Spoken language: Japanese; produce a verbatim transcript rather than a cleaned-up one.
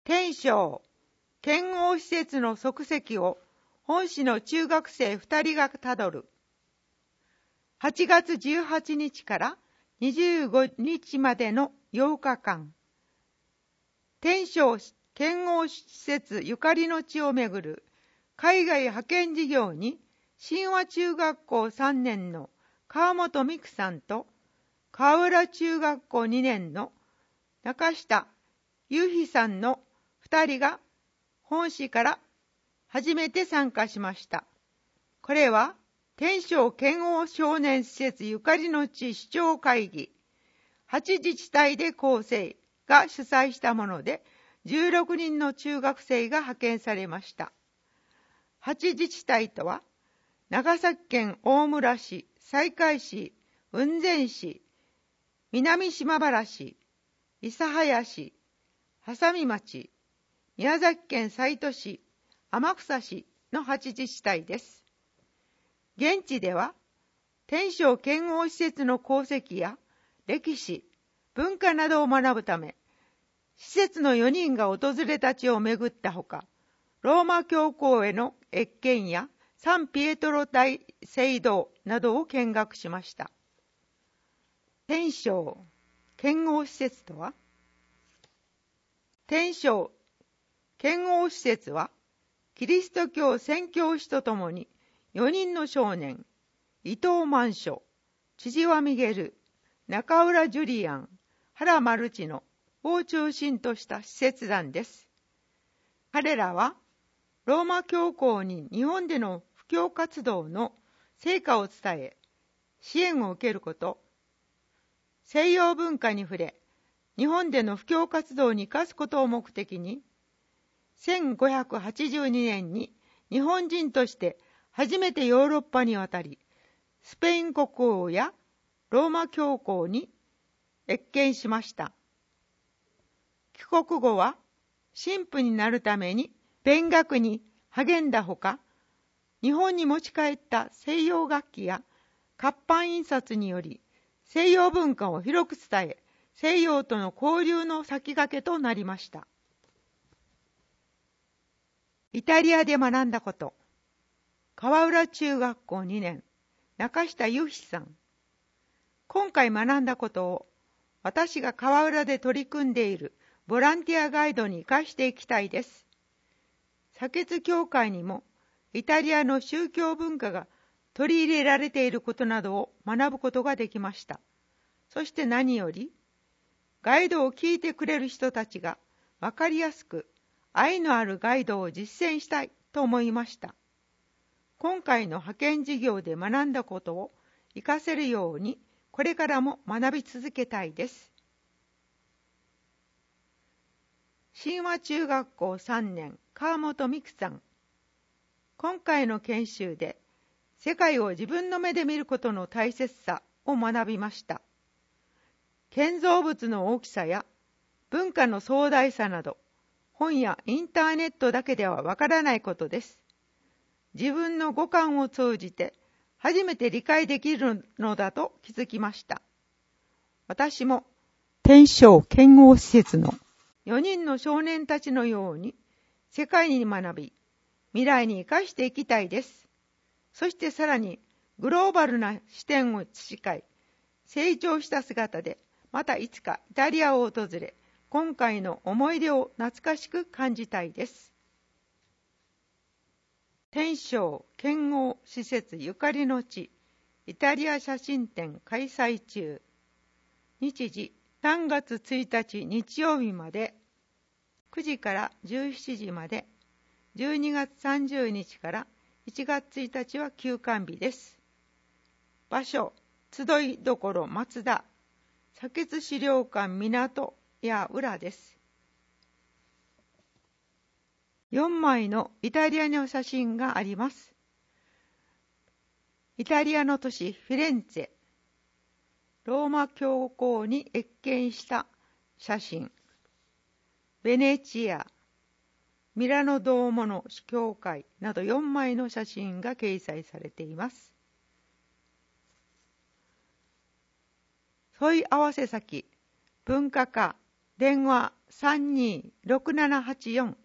天正、剣王施設の足跡を本市の中学生ふたりがたどる。はちがつじゅうはちにちからにじゅうごにちまでのようかかん、天正剣王施設ゆかりの地をめぐる海外派遣事業に神話中学校さんねんの川本美久さんと川浦中学校にねんの中下優飛さんのふたりが本市から初めて参加しました。これは天正剣王少年施設ゆかりの地市長会議はちじちたいで構成が主催したもので、じゅうろくにんの中学生が派遣されました。はちじちたいとは長崎県大村市、西海市、雲仙市、南島原市、諫早市、波佐見町、宮崎県西都市、天草市のはちじちたいです。現地では天正剣王施設の功績や歴史、文化などを学ぶため、施設のよにんが訪れた地を巡ったほか、ローマ教皇への謁見やサンピエトロ大聖堂などを見学しました。天正剣王施設とは、天正剣王施設は、キリスト教宣教師とともによにんの少年、伊藤万書、千々和ミゲル、中浦ジュリアン、原マルチノを中心とした施設団です。彼らは、ローマ教皇に日本での布教活動の成果を伝え、支援を受けること、西洋文化に触れ、日本での布教活動に生かすことを目的に、せんごひゃくはちじゅうにねんに日本人として初めてヨーロッパに渡り、スペイン国王やローマ教皇に謁見しました。帰国後は神父になるために勉学に励んだほか、日本に持ち帰った西洋楽器や活版印刷により西洋文化を広く伝え、西洋との交流の先駆けとなりました。イタリアで学んだこと。川浦中学校にねん、中下優飛さん。今回学んだことを私が川浦で取り組んでいるボランティアガイドに生かしていきたいです。砂血教会にもイタリアの宗教文化が取り入れられていることなどを学ぶことができました。そして何より、ガイドを聞いてくれる人たちが分かりやすく愛のあるガイドを実践したいと思いました。今回の派遣事業で学んだことを活かせるように、これからも学び続けたいです。神話中学校さんねん、川本美久さん。今回の研修で、世界を自分の目で見ることの大切さを学びました。建造物の大きさや文化の壮大さなど、本やインターネットだけではわからないことです。自分の五感を通じて初めて理解できるのだと気づきました。私も天正剣王施設のよにんの少年たちのように世界に学び、未来に生かしていきたいです。そしてさらにグローバルな視点を培い、成長した姿でまたいつかイタリアを訪れ、今回の思い出を懐かしく感じたいです。天正剣王施設ゆかりの地、イタリア写真展開催中。日時さんがつついたち日曜日まで、くじからじゅうしちじまで、じゅうにがつさんじゅうにちからいちがつついたちは休館日です。場所、集いどころ松田、砂血資料館港や裏です。よんまいのイタリアの写真があります。イタリアの都市フィレンツェ、ローマ教皇に謁見した写真、ベネチア、ミラノドーモの教会などよんまいの写真が掲載されています。問い合わせ先、文化課電話 さんにーろくななはちよん